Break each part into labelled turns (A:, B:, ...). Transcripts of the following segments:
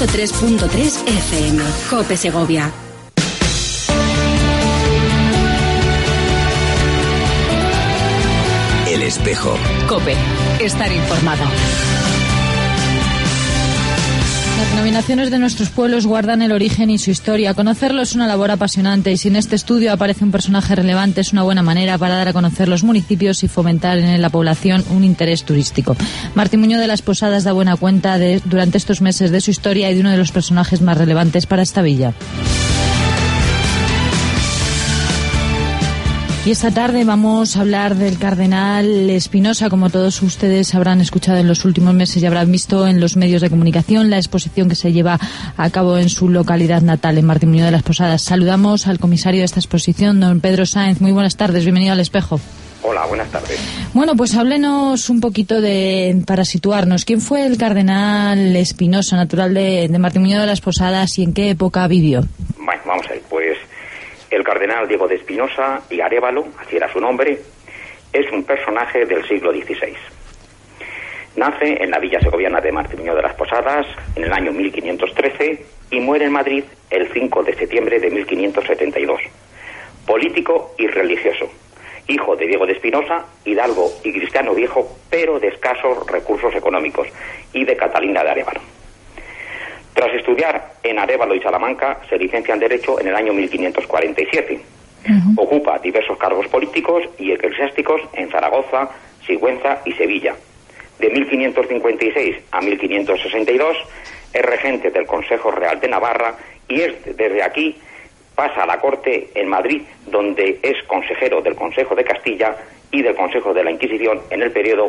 A: 103.3 FM. COPE Segovia.
B: El Espejo.
C: COPE. Estar informado.
D: Las denominaciones de nuestros pueblos guardan el origen y su historia. Conocerlo es una labor apasionante y si en este estudio aparece un personaje relevante es una buena manera para dar a conocer los municipios y fomentar en la población un interés turístico. Martín Muñoz de las Posadas da buena cuenta durante estos meses de su historia y de uno de los personajes más relevantes para esta villa. Y esta tarde vamos a hablar del cardenal Espinosa. Como todos ustedes habrán escuchado en los últimos meses y habrán visto en los medios de comunicación la exposición que se lleva a cabo en su localidad natal, en Martín Muñoz de las Posadas. Saludamos al comisario de esta exposición, don Pedro Sáenz. Muy buenas tardes, bienvenido al Espejo.
E: Hola, buenas tardes.
D: Bueno, pues háblenos un poquito para situarnos. ¿Quién fue el cardenal Espinosa, natural de Martín Muñoz de las Posadas, y en qué época vivió?
E: Bueno, vamos a ver, pues el cardenal Diego de Espinosa y Arévalo, así era su nombre, es un personaje del siglo XVI. Nace en la villa segoviana de Martín Muñoz de las Posadas en el año 1513 y muere en Madrid el 5 de septiembre de 1572. Político y religioso, hijo de Diego de Espinosa, hidalgo y cristiano viejo, pero de escasos recursos económicos, y de Catalina de Arévalo. Tras estudiar en Arévalo y Salamanca, se licencia en Derecho en el año 1547. Ocupa diversos cargos políticos y eclesiásticos en Zaragoza, Sigüenza y Sevilla. De 1556 a 1562 es regente del Consejo Real de Navarra y desde aquí pasa a la corte en Madrid, donde es consejero del Consejo de Castilla y del Consejo de la Inquisición en el periodo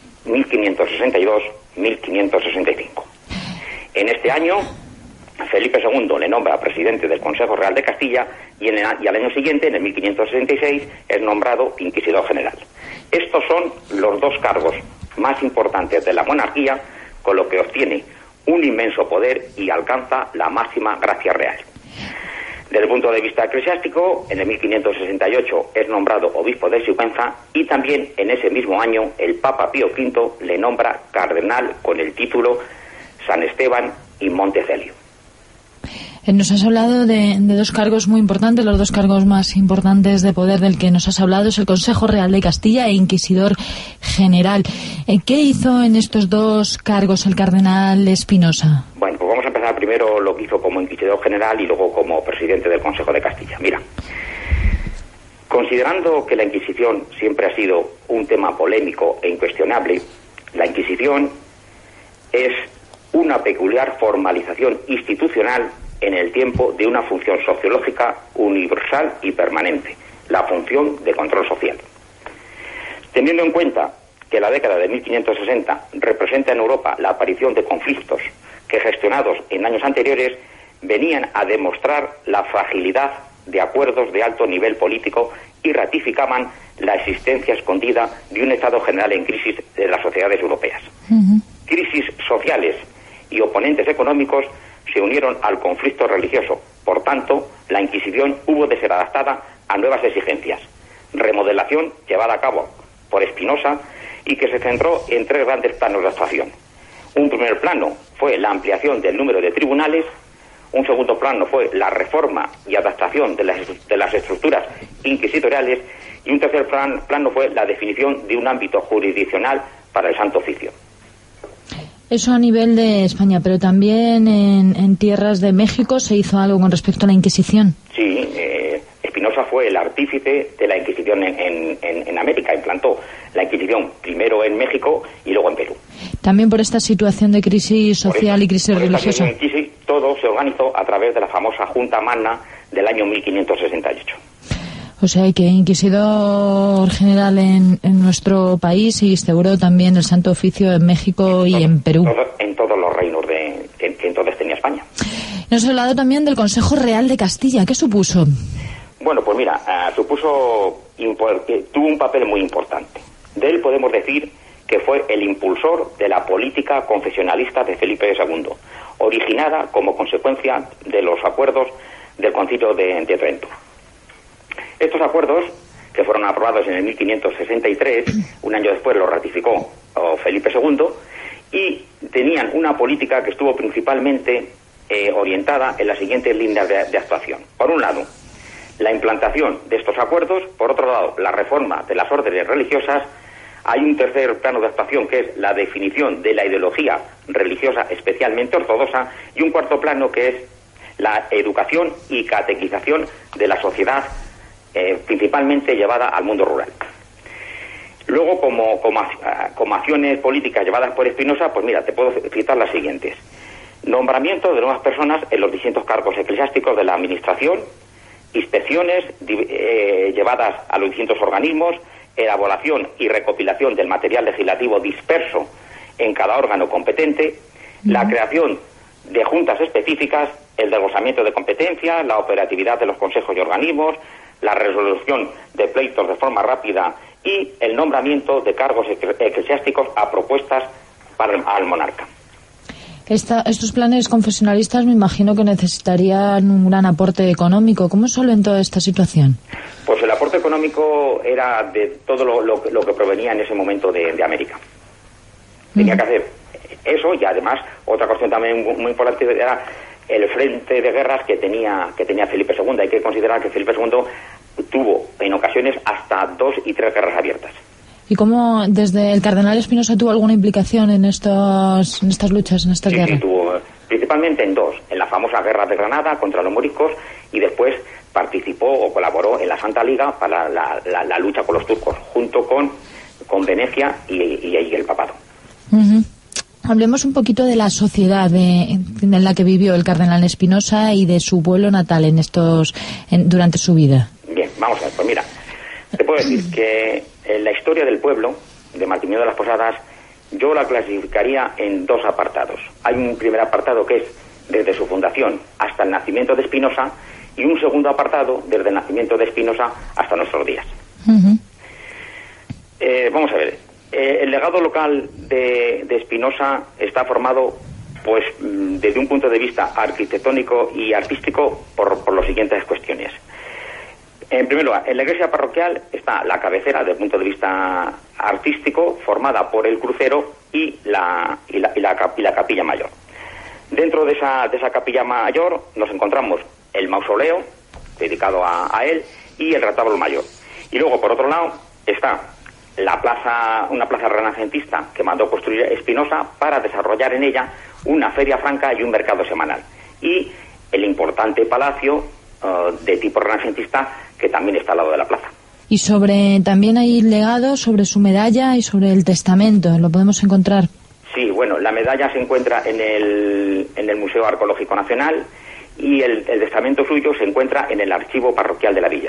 E: 1562-1565. En este año, Felipe II le nombra presidente del Consejo Real de Castilla y al año siguiente, en el 1566, es nombrado inquisidor general. Estos son los dos cargos más importantes de la monarquía, con lo que obtiene un inmenso poder y alcanza la máxima gracia real. Desde el punto de vista eclesiástico, en el 1568 es nombrado obispo de Sigüenza y también en ese mismo año el Papa Pío V le nombra cardenal con el título San Esteban y Montecelio.
D: Nos has hablado de dos cargos muy importantes. Los dos cargos más importantes de poder del que nos has hablado es el Consejo Real de Castilla e Inquisidor General. ¿Qué hizo en estos dos cargos el cardenal Espinosa?
E: Bueno, pues vamos a empezar primero lo que hizo como Inquisidor General y luego como presidente del Consejo de Castilla. Mira, considerando que la Inquisición siempre ha sido un tema polémico e incuestionable, la Inquisición es una peculiar formalización institucional en el tiempo de una función sociológica universal y permanente, la función de control social. Teniendo en cuenta que la década de 1560 representa en Europa la aparición de conflictos que, gestionados en años anteriores, venían a demostrar la fragilidad de acuerdos de alto nivel político y ratificaban la existencia escondida de un estado general en crisis de las sociedades europeas. Crisis sociales y oponentes económicos se unieron al conflicto religioso. Por tanto, la Inquisición hubo de ser adaptada a nuevas exigencias. Remodelación llevada a cabo por Espinosa y que se centró en tres grandes planos de actuación. Un primer plano fue la ampliación del número de tribunales, un segundo plano fue la reforma y adaptación de las estructuras inquisitoriales y un tercer plano fue la definición de un ámbito jurisdiccional para el Santo Oficio.
D: Eso a nivel de España, pero también en tierras de México se hizo algo con respecto a la Inquisición.
E: Sí, Espinosa fue el artífice de la Inquisición en América, implantó la Inquisición primero en México y luego en Perú. También
D: por esta situación de crisis social y crisis religiosa.
E: Todo se organizó a través de la famosa Junta Magna del año 1568.
D: O sea, que Inquisidor General en nuestro país y instauró también el Santo Oficio en México y en Perú.
E: En todos los reinos que entonces tenía España.
D: Nos ha hablado también del Consejo Real de Castilla. ¿Qué supuso?
E: Bueno, pues mira, tuvo un papel muy importante. De él podemos decir que fue el impulsor de la política confesionalista de Felipe II, originada como consecuencia de los acuerdos del Concilio de Trento. Estos acuerdos, que fueron aprobados en el 1563, un año después lo ratificó Felipe II, y tenían una política que estuvo principalmente orientada en las siguientes líneas de actuación. Por un lado, la implantación de estos acuerdos. Por otro lado, la reforma de las órdenes religiosas. Hay un tercer plano de actuación, que es la definición de la ideología religiosa especialmente ortodoxa, y un cuarto plano, que es la educación y catequización de la sociedad, principalmente llevada al mundo rural. Luego, como acciones políticas llevadas por Espinosa, pues mira, te puedo citar las siguientes. Nombramiento de nuevas personas en los distintos cargos eclesiásticos de la administración, inspecciones llevadas a los distintos organismos, elaboración y recopilación del material legislativo disperso en cada órgano competente, la creación de juntas específicas, el desglosamiento de competencias, la operatividad de los consejos y organismos, la resolución de pleitos de forma rápida y el nombramiento de cargos eclesiásticos a propuestas al monarca.
D: Estos planes confesionalistas me imagino que necesitarían un gran aporte económico. ¿Cómo suelen toda esta situación?
E: Pues el aporte económico era de todo lo que provenía en ese momento de América. Tenía que hacer eso, y además otra cuestión también muy importante era el frente de guerras que tenía Felipe II. Hay que considerar que Felipe II tuvo en ocasiones hasta 2 y 3 guerras abiertas.
D: ¿Y cómo desde el cardenal Espinosa tuvo alguna implicación en estas luchas, en estas guerras? Sí,
E: tuvo principalmente en 2. En la famosa guerra de Granada contra los moriscos, y después participó o colaboró en la Santa Liga para la lucha con los turcos, junto con Venecia y el papado.
D: Hablemos un poquito de la sociedad en la que vivió el cardenal Espinosa y de su pueblo natal durante su vida.
E: Bien, vamos a ver, pues mira, te puedo decir que la historia del pueblo de Martín de las Posadas yo la clasificaría en 2 apartados. Hay un primer apartado que es desde su fundación hasta el nacimiento de Espinosa, y un segundo apartado desde el nacimiento de Espinosa hasta nuestros días. Vamos a ver, el legado local de Espinosa está formado, pues, desde un punto de vista arquitectónico y artístico por las siguientes cuestiones. En primer lugar, en la iglesia parroquial está la cabecera desde el punto de vista artístico, formada por el crucero y la capilla mayor. Dentro de esa capilla mayor nos encontramos el mausoleo dedicado a él y el retablo mayor. Y luego, por otro lado, está una plaza renacentista que mandó construir Espinosa para desarrollar en ella una feria franca y un mercado semanal. Y el importante palacio de tipo renacentista que también está al lado de la plaza.
D: Y también hay legados sobre su medalla y sobre el testamento, ¿lo podemos encontrar?
E: Sí, bueno, la medalla se encuentra en el Museo Arqueológico Nacional, y el testamento suyo se encuentra en el archivo parroquial de la villa.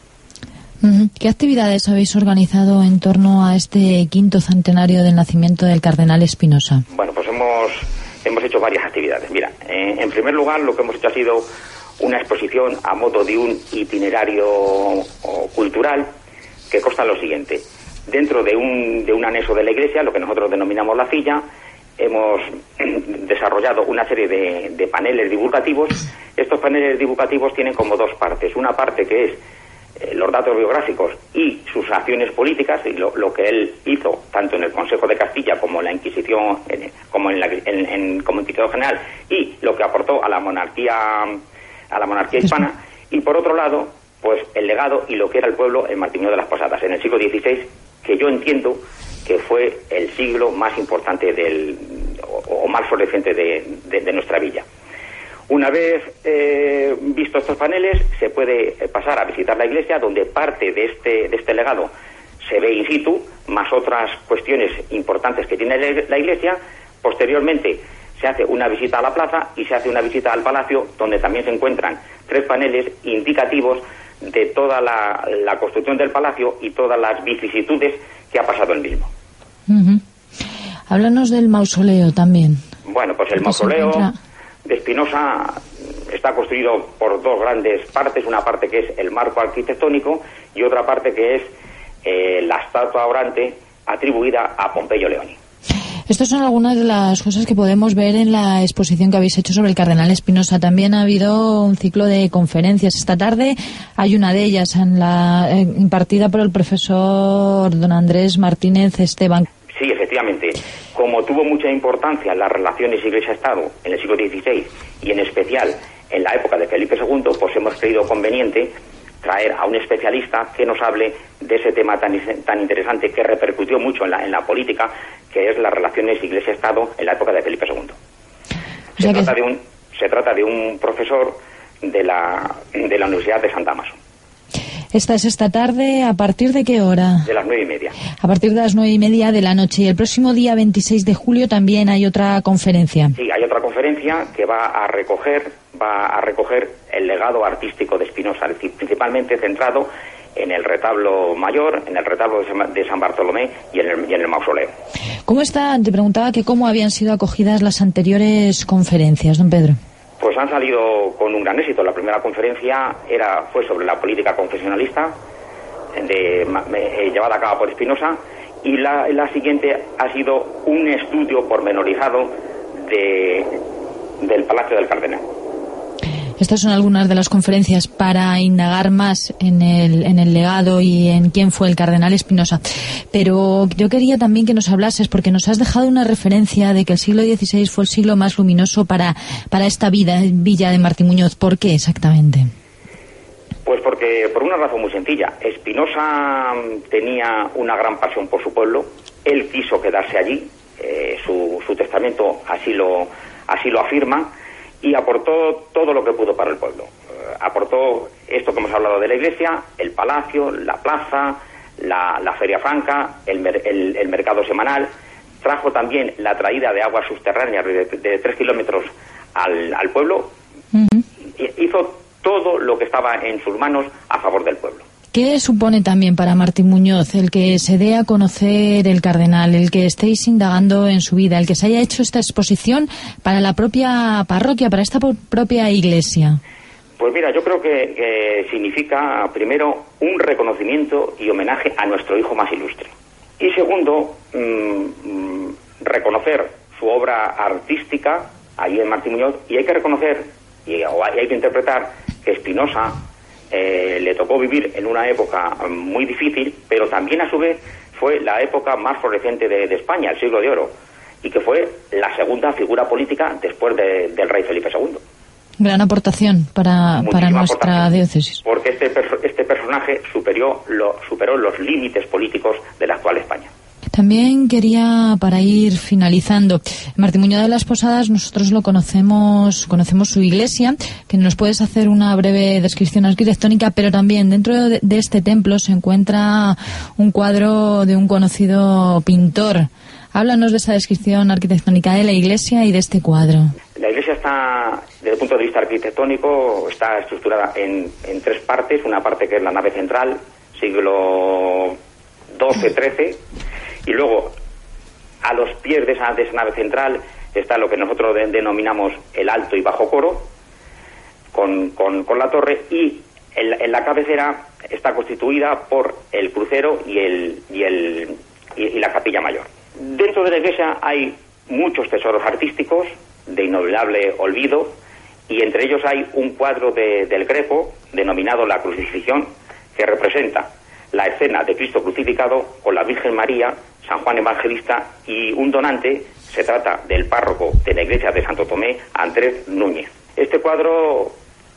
D: ¿Qué actividades habéis organizado en torno a este 5º centenario del nacimiento del cardenal Espinosa?
E: Bueno, pues hemos hecho varias actividades. Mira, en primer lugar, lo que hemos hecho ha sido una exposición a modo de un itinerario cultural que consta lo siguiente. Dentro de un anexo de la iglesia, lo que nosotros denominamos la silla, hemos desarrollado una serie de paneles divulgativos. Estos paneles divulgativos tienen como 2 partes. Una parte que es los datos biográficos y sus acciones políticas, y lo que él hizo tanto en el Consejo de Castilla como en la Inquisición, como Inquisición General, y lo que aportó a la monarquía hispana. Y por otro lado, pues el legado y lo que era el pueblo en Martín de las Posadas en el siglo XVI, que yo entiendo que fue el siglo más importante o más floreciente de nuestra villa. Una vez visto estos paneles, se puede pasar a visitar la iglesia, donde parte de este legado se ve in situ, más otras cuestiones importantes que tiene la iglesia. Posteriormente se hace una visita a la plaza y se hace una visita al palacio, donde también se encuentran 3 paneles indicativos de toda la construcción del palacio y todas las vicisitudes que ha pasado el mismo.
D: Háblanos del mausoleo también.
E: Bueno, pues el mausoleo de Espinosa está construido por 2 grandes partes. Una parte que es el marco arquitectónico y otra parte que es la estatua orante atribuida a Pompeyo Leoni.
D: Estas son algunas de las cosas que podemos ver en la exposición que habéis hecho sobre el cardenal Espinosa. También ha habido un ciclo de conferencias. Esta tarde hay una de ellas impartida por el profesor don Andrés Martínez Esteban.
E: Sí, efectivamente. como tuvo mucha importancia en las relaciones Iglesia-Estado en el siglo XVI y en especial en la época de Felipe II, pues hemos creído conveniente traer a un especialista que nos hable de ese tema tan interesante que repercutió mucho en la política, que es las relaciones Iglesia-Estado en la época de Felipe II. Se trata de un profesor de la Universidad de San Dámaso.
D: Esta es esta tarde, ¿a partir de qué hora?
E: De las 9:30.
D: A partir de las 9:30 de la noche. Y el próximo día 26 de julio también hay otra conferencia.
E: Sí, hay otra conferencia que va a recoger el legado artístico de Spinoza, es decir, principalmente centrado en el retablo mayor, en el retablo de San Bartolomé y en el mausoleo.
D: ¿Cómo está? Te preguntaba que cómo habían sido acogidas las anteriores conferencias, don Pedro.
E: Pues han salido con un gran éxito. La primera conferencia fue sobre la política confesionalista llevada a cabo por Spinoza, y la siguiente ha sido un estudio pormenorizado del Palacio del Cardenal.
D: Estas son algunas de las conferencias para indagar más en el legado y en quién fue el cardenal Spinoza. Pero yo quería también que nos hablases, porque nos has dejado una referencia de que el siglo XVI fue el siglo más luminoso para esta villa de Martín Muñoz. ¿Por qué exactamente?
E: Pues porque por una razón muy sencilla. Spinoza tenía una gran pasión por su pueblo. Él quiso quedarse allí. Su testamento así lo afirma. Y aportó todo lo que pudo para el pueblo. Aportó esto que hemos hablado de la iglesia, el palacio, la plaza, la feria franca, el mercado semanal. Trajo también la traída de aguas subterráneas de 3 kilómetros al pueblo. Uh-huh. Hizo todo lo que estaba en sus manos a favor del pueblo.
D: ¿Qué supone también para Martín Muñoz el que se dé a conocer el cardenal, el que estéis indagando en su vida, el que se haya hecho esta exposición para la propia parroquia, para esta propia iglesia?
E: Pues mira, yo creo que significa, primero, un reconocimiento y homenaje a nuestro hijo más ilustre. Y segundo, reconocer su obra artística allí en Martín Muñoz, y hay que reconocer, y hay que interpretar que Spinoza le tocó vivir en una época muy difícil, pero también a su vez fue la época más floreciente de España, el siglo de oro, y que fue la segunda figura política después del rey Felipe II.
D: Gran aportación para nuestra diócesis.
E: Porque este personaje superó los límites políticos de la actual España.
D: También quería, para ir finalizando, Martín Muñoz de las Posadas, nosotros lo conocemos su iglesia, que nos puedes hacer una breve descripción arquitectónica, pero también dentro de este templo se encuentra un cuadro de un conocido pintor. Háblanos de esa descripción arquitectónica de la iglesia y de este cuadro.
E: La iglesia está, desde el punto de vista arquitectónico, está estructurada en 3 partes. Una parte que es la nave central, siglo XII-XIII, y luego a los pies de esa nave central está lo que nosotros denominamos el alto y bajo coro, con la torre, y en la cabecera está constituida por el crucero y la capilla mayor. Dentro de la iglesia hay muchos tesoros artísticos de inolvidable olvido, y entre ellos hay un cuadro del Greco denominado La Crucifixión, que representa la escena de Cristo crucificado con la Virgen María, San Juan Evangelista y un donante. Se trata del párroco de la iglesia de Santo Tomé, Andrés Núñez. Este cuadro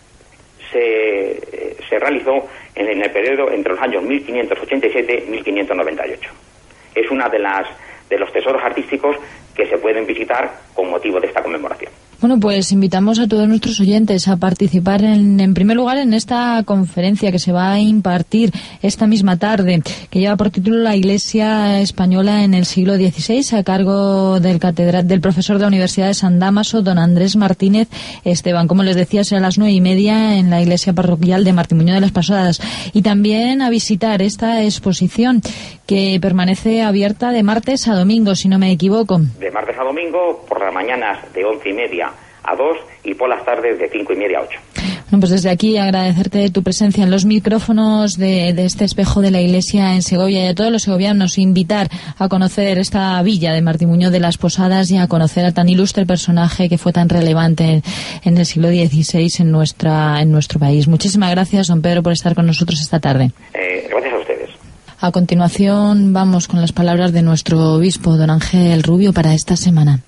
E: se realizó en el periodo entre los años 1587 y 1598. Es una de los tesoros artísticos que se pueden visitar con motivo de esta conmemoración.
D: Bueno, pues invitamos a todos nuestros oyentes a participar en primer lugar en esta conferencia que se va a impartir esta misma tarde, que lleva por título La Iglesia Española en el siglo XVI, a cargo del profesor de la Universidad de San Dámaso, don Andrés Martínez Esteban. Como les decía, será a las 9:30 en la iglesia parroquial de Martín Muñoz de las Posadas. Y también a visitar esta exposición que permanece abierta de martes a domingo, si no me equivoco.
E: De martes a domingo, por las mañanas de 11:30 a 2 y por las tardes de 5:30 a 8.
D: Bueno, pues desde aquí agradecerte tu presencia en los micrófonos de este espejo de la iglesia en Segovia, y a todos los segovianos invitar a conocer esta villa de Martín Muñoz de las Posadas y a conocer a tan ilustre personaje que fue tan relevante en el siglo XVI en nuestro país. Muchísimas gracias, don Pedro, por estar con nosotros esta tarde.
E: Gracias a ustedes.
D: A continuación vamos con las palabras de nuestro obispo, don Ángel Rubio, para esta semana.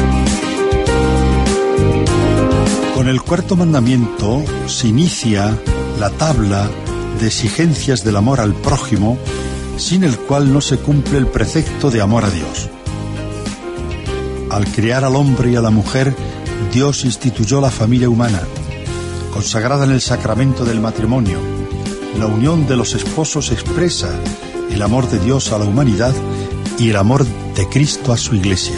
B: Con el cuarto mandamiento se inicia la tabla de exigencias del amor al prójimo, sin el cual no se cumple el precepto de amor a Dios. Al crear al hombre y a la mujer, Dios instituyó la familia humana, consagrada en el sacramento del matrimonio. La unión de los esposos expresa el amor de Dios a la humanidad y el amor de Cristo a su Iglesia.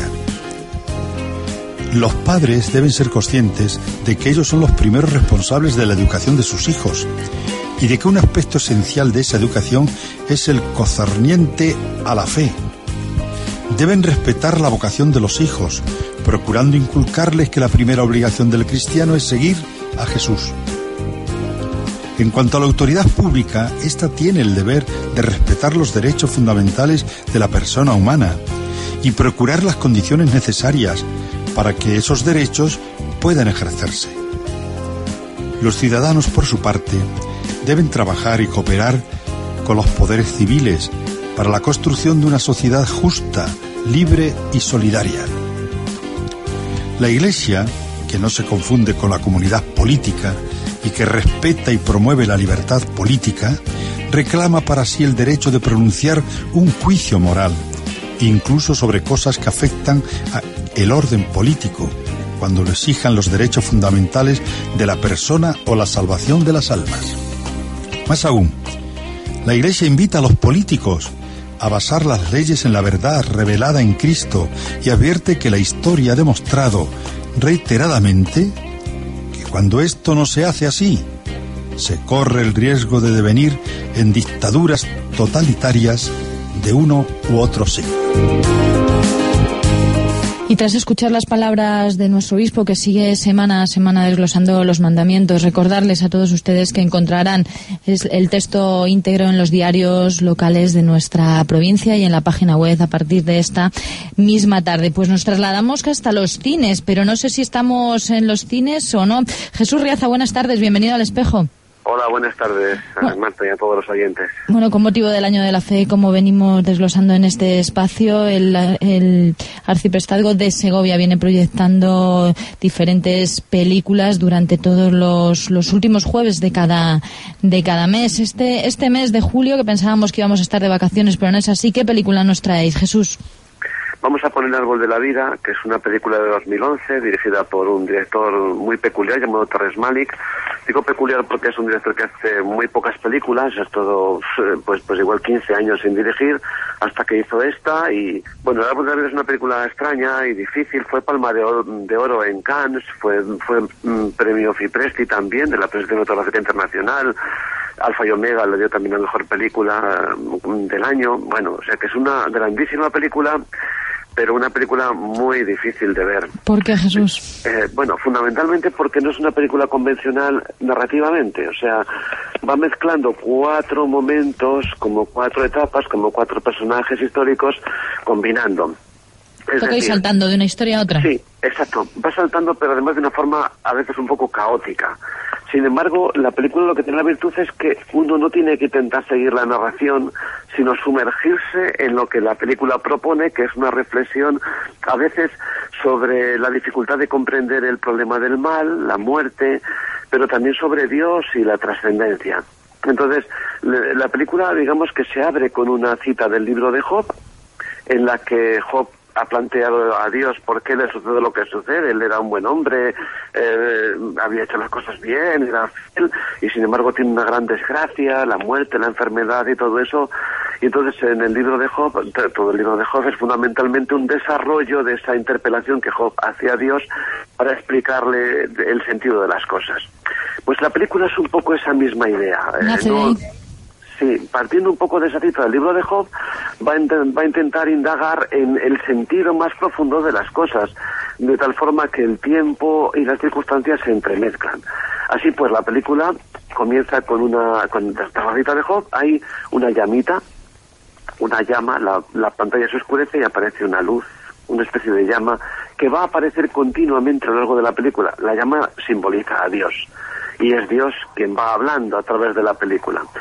B: Los padres deben ser conscientes de que ellos son los primeros responsables de la educación de sus hijos y de que un aspecto esencial de esa educación es el concerniente a la fe. Deben respetar la vocación de los hijos, procurando inculcarles que la primera obligación del cristiano es seguir a Jesús. En cuanto a la autoridad pública, ésta tiene el deber de respetar los derechos fundamentales de la persona humana y procurar las condiciones necesarias para que esos derechos puedan ejercerse. Los ciudadanos, por su parte, deben trabajar y cooperar con los poderes civiles para la construcción de una sociedad justa, libre y solidaria. La Iglesia, que no se confunde con la comunidad política y que respeta y promueve la libertad política, reclama para sí el derecho de pronunciar un juicio moral, incluso sobre cosas que afectan el orden político, cuando lo exijan los derechos fundamentales de la persona o la salvación de las almas. Más aún, la Iglesia invita a los políticos a basar las leyes en la verdad revelada en Cristo y advierte que la historia ha demostrado reiteradamente que cuando esto no se hace así, se corre el riesgo de devenir en dictaduras totalitarias de uno u otro signo.
D: Y tras escuchar las palabras de nuestro obispo, que sigue semana a semana desglosando los mandamientos, recordarles a todos ustedes que encontrarán el texto íntegro en los diarios locales de nuestra provincia y en la página web a partir de esta misma tarde. Pues nos trasladamos hasta los cines, pero no sé si estamos en los cines o no. Jesús Riaza, buenas tardes, bienvenido al Espejo.
F: Hola, buenas tardes, Marta, y a todos los oyentes.
D: Bueno, con motivo del Año de la Fe, como venimos desglosando en este espacio, el Arciprestazgo de Segovia viene proyectando diferentes películas durante todos los últimos jueves de cada mes. Este mes de julio, que pensábamos que íbamos a estar de vacaciones, pero no es así, ¿qué película nos traéis, Jesús?
F: Vamos a poner Árbol de la Vida, que es una película de 2011, dirigida por un director muy peculiar llamado Terrence Malick. Digo peculiar porque es un director que hace muy pocas películas, es todo, pues igual 15 años sin dirigir, hasta que hizo esta. Y bueno, Árbol de la Vida es una película extraña y difícil, fue Palma de Oro en Cannes, fue premio Fipresti también, de la Prensa Cinematográfica Internacional. Alfa y Omega le dio también la mejor película del año. Bueno, o sea que es una grandísima película, pero una película muy difícil de ver.
D: ¿Por qué, Jesús?
F: Bueno, fundamentalmente porque no es una película convencional narrativamente, o sea, va mezclando 4 momentos, como 4 etapas, como 4 personajes históricos, combinando.
D: ¿Toca ir saltando de una historia a otra?
F: Sí, exacto, va saltando, pero además de una forma a veces un poco caótica. Sin embargo, la película lo que tiene la virtud es que uno no tiene que intentar seguir la narración, sino sumergirse en lo que la película propone, que es una reflexión a veces sobre la dificultad de comprender el problema del mal, la muerte, pero también sobre Dios y la trascendencia. Entonces, la película, digamos que se abre con una cita del libro de Job, en la que Job ha planteado a Dios por qué le sucede lo que sucede. Él era un buen hombre, había hecho las cosas bien, era fiel, y sin embargo tiene una gran desgracia, la muerte, la enfermedad y todo eso. Y entonces en el libro de Job, todo el libro de Job es fundamentalmente un desarrollo de esa interpelación que Job hace a Dios para explicarle el sentido de las cosas. Pues la película es un poco esa misma idea. Sí, partiendo un poco de esa cita del libro de Job, va a intentar indagar en el sentido más profundo de las cosas, de tal forma que el tiempo y las circunstancias se entremezclan. Así pues, la película comienza con la cita de Job, hay una llamita, una llama, la pantalla se oscurece y aparece una luz, una especie de llama que va a aparecer continuamente a lo largo de la película. La llama simboliza a Dios, y es Dios quien va hablando a través de la película.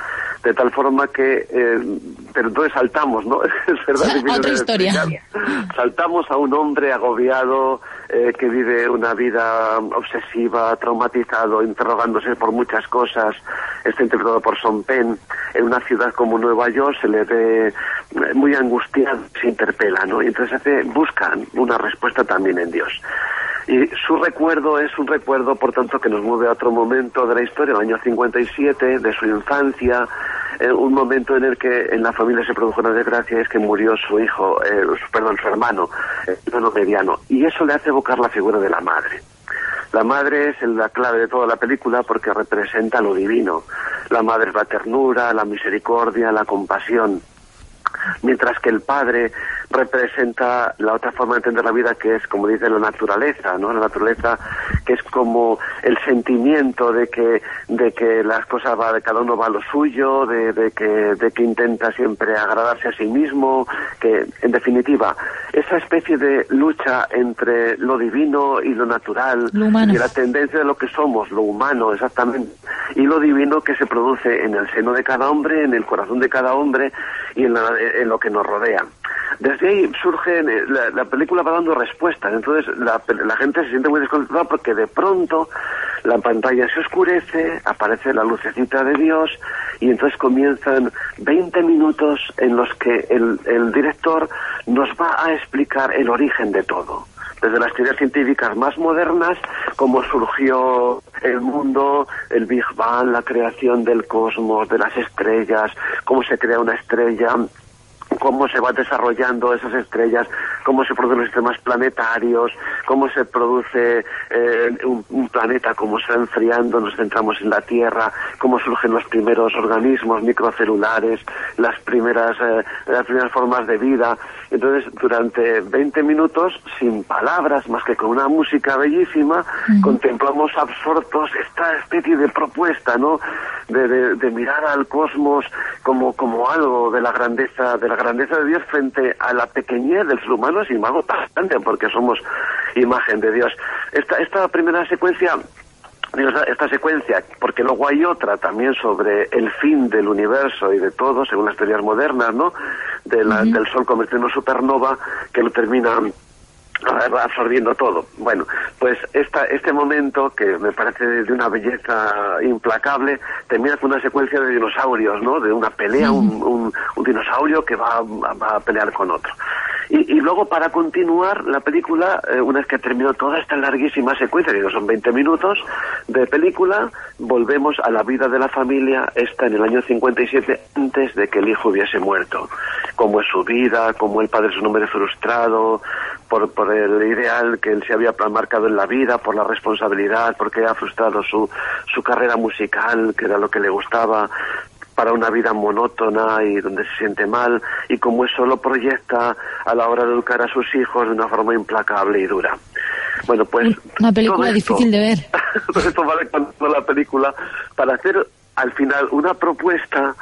F: de tal forma que, pero entonces saltamos, ¿no? Es verdad.
D: Otra historia.
F: Saltamos a un hombre agobiado, que vive una vida obsesiva, traumatizado, interrogándose por muchas cosas. Está interpretado por Sean Penn. En una ciudad como Nueva York se le ve muy angustiado, se interpela, ¿no? Y entonces buscan una respuesta también en Dios. Y su recuerdo es un recuerdo, por tanto, que nos mueve a otro momento de la historia, el año 57, de su infancia, un momento en el que en la familia se produjo una desgracia, es que murió su hijo, su hermano mediano, y eso le hace evocar la figura de la madre. La madre es la clave de toda la película porque representa lo divino. La madre es la ternura, la misericordia, la compasión, mientras que el padre representa la otra forma de entender la vida, que es, como dice, la naturaleza, ¿no? La naturaleza, que es como el sentimiento de que las cosas de cada uno va a lo suyo, de que intenta siempre agradarse a sí mismo, que en definitiva esa especie de lucha entre lo divino y lo natural,
D: lo humano,
F: y la tendencia de lo que somos, lo humano exactamente, y lo divino que se produce en el seno de cada hombre, en el corazón de cada hombre y en lo que nos rodea. Desde ahí surge, la película va dando respuestas, entonces la gente se siente muy desconcertada porque de pronto la pantalla se oscurece, aparece la lucecita de Dios y entonces comienzan 20 minutos en los que el director nos va a explicar el origen de todo. Desde las teorías científicas más modernas, cómo surgió el mundo, el Big Bang, la creación del cosmos, de las estrellas, cómo se crea una estrella, cómo se va desarrollando esas estrellas, cómo se producen los sistemas planetarios, cómo se produce un planeta, cómo se va enfriando, nos centramos en la Tierra, cómo surgen los primeros organismos microcelulares, las primeras formas de vida. Entonces, durante 20 minutos, sin palabras, más que con una música bellísima, contemplamos absortos esta especie de propuesta, ¿no? De mirar al cosmos como algo de la grandeza de Dios frente a la pequeñez del ser humano, sin embargo tan grande, porque somos imagen de Dios. Esta primera secuencia, esta secuencia, porque luego hay otra también sobre el fin del universo y de todo, según las teorías modernas, ¿no? Del Sol convirtiendo en supernova, que lo termina absorbiendo todo. Bueno, pues este momento, que me parece de una belleza implacable, termina con una secuencia de dinosaurios, ¿no? De una pelea, un dinosaurio que va a pelear con otro. Y luego, para continuar la película, una vez que terminó toda esta larguísima secuencia, que son 20 minutos de película, volvemos a la vida de la familia, esta en el año 57, antes de que el hijo hubiese muerto. Cómo es su vida, cómo el padre es un hombre frustrado por el ideal que él se había marcado en la vida, por la responsabilidad, porque ha frustrado su carrera musical, que era lo que le gustaba, para una vida monótona y donde se siente mal, y como eso lo proyecta a la hora de educar a sus hijos de una forma implacable y dura. Bueno, pues
D: una película difícil de ver.
F: Todo esto vale con la película para hacer al final una propuesta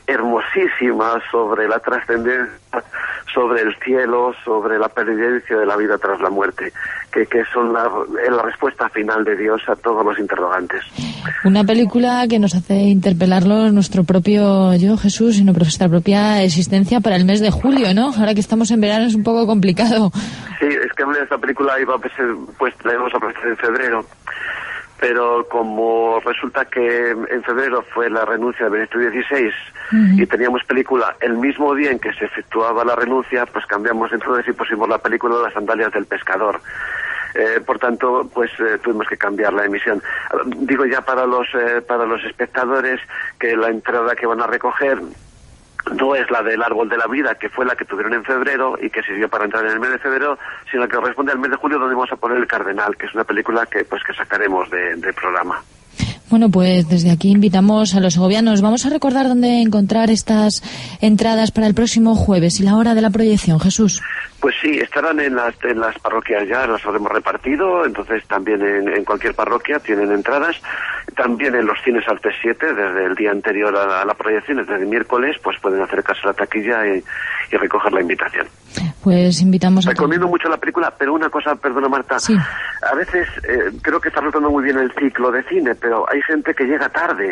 F: hermosísima sobre la trascendencia, sobre el cielo, sobre la pervivencia de la vida tras la muerte, que son la respuesta final de Dios a todos los interrogantes.
D: Una película que nos hace interpelarlo nuestro propio yo, Jesús, y nuestra propia existencia para el mes de julio, ¿no? Ahora que estamos en verano es un poco complicado.
F: Sí, es que esta película iba a ser, pues la íbamos a presentar en febrero, pero como resulta que en febrero fue la renuncia de Benedicto XVI y teníamos película el mismo día en que se efectuaba la renuncia, pues cambiamos entonces y pusimos la película Las sandalias del pescador. Por tanto, pues tuvimos que cambiar la emisión. Digo ya para los espectadores que la entrada que van a recoger no es la del Árbol de la Vida, que fue la que tuvieron en febrero y que sirvió para entrar en el mes de febrero, sino que corresponde al mes de julio, donde vamos a poner El Cardenal, que es una película que sacaremos del programa.
D: Bueno, pues desde aquí invitamos a los segovianos. Vamos a recordar dónde encontrar estas entradas para el próximo jueves y la hora de la proyección, Jesús.
F: Pues sí, estarán en las parroquias ya, las habremos repartido, entonces también en cualquier parroquia tienen entradas, también en los cines Artes 7, desde el día anterior a la proyección, desde el miércoles, pues pueden acercarse a la taquilla y recoger la invitación.
D: Pues invitamos a...
F: Recomiendo mucho la película, pero una cosa, perdona Marta,
D: sí.
F: A veces creo que está rotando muy bien el ciclo de cine, pero hay gente que llega tarde,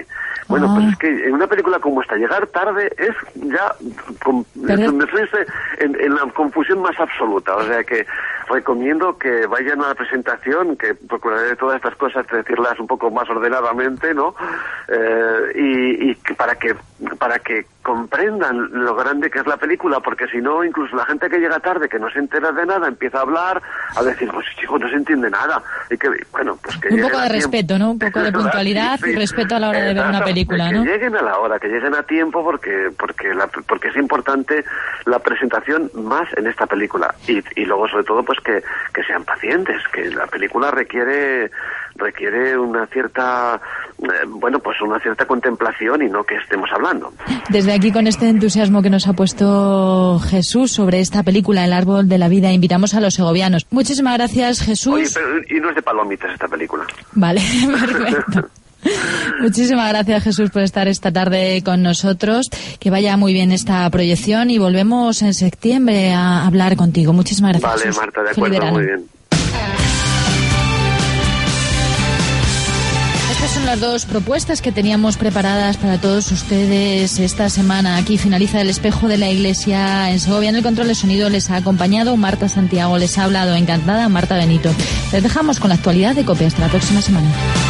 F: Bueno, pues es que en una película como esta, llegar tarde es ya meterse en la confusión más absoluta. O sea que recomiendo que vayan a la presentación, que procuraré todas estas cosas decirlas un poco más ordenadamente, ¿no? Y para que comprendan lo grande que es la película, porque si no, incluso la gente que llega tarde, que no se entera de nada, empieza a hablar, a decir, pues chico, no se entiende nada. Y que, bueno, pues que
D: un poco de respeto, ¿no? Un poco de puntualidad y respeto a la hora de ver una película, ¿no?
F: Que lleguen a la hora, que lleguen a tiempo, porque es importante la presentación más en esta película. Y luego, sobre todo, pues que sean pacientes, que la película requiere una cierta una cierta contemplación y no que estemos hablando.
D: Desde aquí, con este entusiasmo que nos ha puesto Jesús sobre esta película, El árbol de la vida, invitamos a los segovianos. Muchísimas gracias, Jesús.
F: Oye, pero, y no es de palomitas esta película.
D: Vale, perfecto. Muchísimas gracias, Jesús, por estar esta tarde con nosotros. Que vaya muy bien esta proyección y volvemos en septiembre a hablar contigo. Muchísimas gracias.
F: Vale,
D: Jesús.
F: Marta, de acuerdo, muy bien.
D: Estas son las dos propuestas que teníamos preparadas para todos ustedes esta semana. Aquí finaliza El espejo de la iglesia en Segovia. En el control de sonido les ha acompañado Marta Santiago. Les ha hablado encantada Marta Benito. Les dejamos con la actualidad de COPE. Hasta la próxima semana.